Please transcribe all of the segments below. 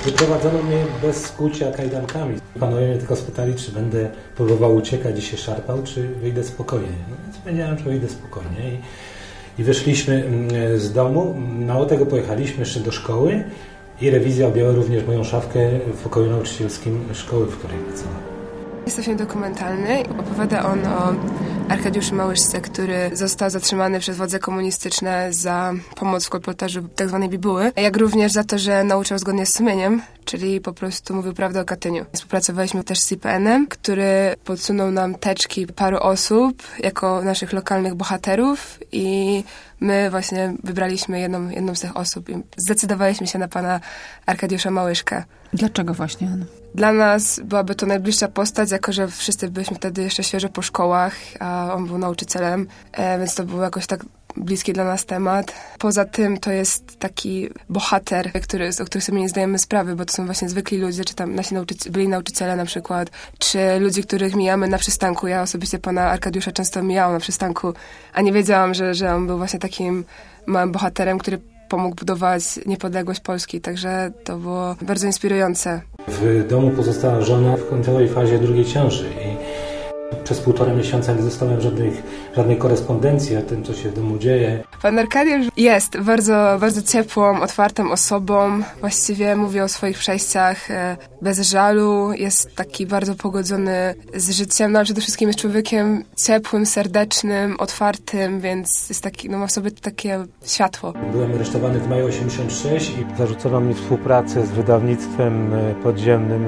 Wyprowadzono mnie bez skucia kajdankami. Panowie mnie tylko spytali, czy będę próbował uciekać i się szarpał, czy wyjdę spokojnie. No więc powiedziałem, że wyjdę spokojnie i wyszliśmy z domu. Mało tego, pojechaliśmy jeszcze do szkoły i rewizja objęła również moją szafkę w pokoju nauczycielskim szkoły, w której pracowałem. Jest to film dokumentalny. Opowiada on o Arkadiuszu Małyszce, który został zatrzymany przez władze komunistyczne za pomoc w kolportażu tzw. Bibuły, jak również za to, że nauczał zgodnie z sumieniem, czyli po prostu mówił prawdę o Katyniu. Współpracowaliśmy też z IPN-em, który podsunął nam teczki paru osób jako naszych lokalnych bohaterów i my właśnie wybraliśmy jedną z tych osób i zdecydowaliśmy się na pana Arkadiusza Małyszkę. Dlaczego właśnie on? Dla nas byłaby to najbliższa postać, jako że wszyscy byliśmy wtedy jeszcze świeżo po szkołach, a on był nauczycielem, więc to był jakoś tak bliski dla nas temat. Poza tym to jest taki bohater, o których sobie nie zdajemy sprawy, bo to są właśnie zwykli ludzie, czy tam nasi byli nauczyciele na przykład, czy ludzie, których mijamy na przystanku. Ja osobiście pana Arkadiusza często mijałam na przystanku, a nie wiedziałam, że on był właśnie takim małym bohaterem, który pomógł budować niepodległość Polski, także to było bardzo inspirujące. W domu pozostała żona w końcowej fazie drugiej ciąży i przez 1,5 miesiąca nie dostałem żadnej korespondencji o tym, co się w domu dzieje. Pan Arkadiusz jest bardzo, bardzo ciepłą, otwartą osobą. Właściwie mówi o swoich przejściach bez żalu. Jest taki bardzo pogodzony z życiem. No, ale przede wszystkim jest człowiekiem ciepłym, serdecznym, otwartym, więc jest taki, no, ma w sobie takie światło. Byłem aresztowany w maju 1986 i zarzucono mi współpracę z wydawnictwem podziemnym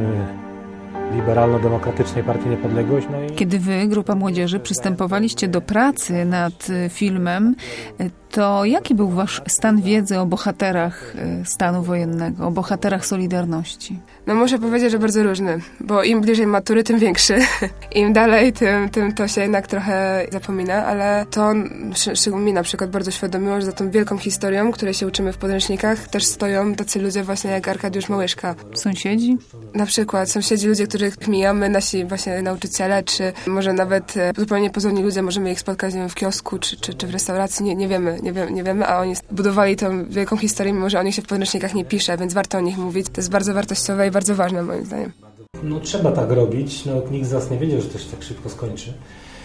Liberalno-Demokratycznej Partii Niepodległość. No i... Kiedy wy, grupa młodzieży, przystępowaliście do pracy nad filmem, to jaki był wasz stan wiedzy o bohaterach stanu wojennego, o bohaterach Solidarności? No muszę powiedzieć, że bardzo różny, bo im bliżej matury, tym większy. Im dalej, tym to się jednak trochę zapomina, ale to mi na przykład bardzo świadomiło, że za tą wielką historią, której się uczymy w podręcznikach, też stoją tacy ludzie właśnie jak Arkadiusz Małyszka. Sąsiedzi? Na przykład sąsiedzi, ludzie, których mijamy, nasi właśnie nauczyciele, czy może nawet zupełnie pozorni ludzie, możemy ich spotkać, nie wiem, w kiosku, czy w restauracji, nie wiemy, a oni budowali tą wielką historię, mimo że o nich się w podręcznikach nie pisze, więc warto o nich mówić. To jest bardzo wartościowe i bardzo ważne, moim zdaniem. No trzeba tak robić, no nikt z nas nie wiedział, że to się tak szybko skończy.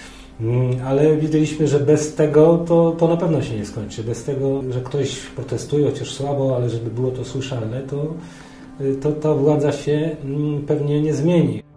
Ale wiedzieliśmy, że bez tego to na pewno się nie skończy. Bez tego, że ktoś protestuje, chociaż słabo, ale żeby było to słyszalne, to ta władza się pewnie nie zmieni.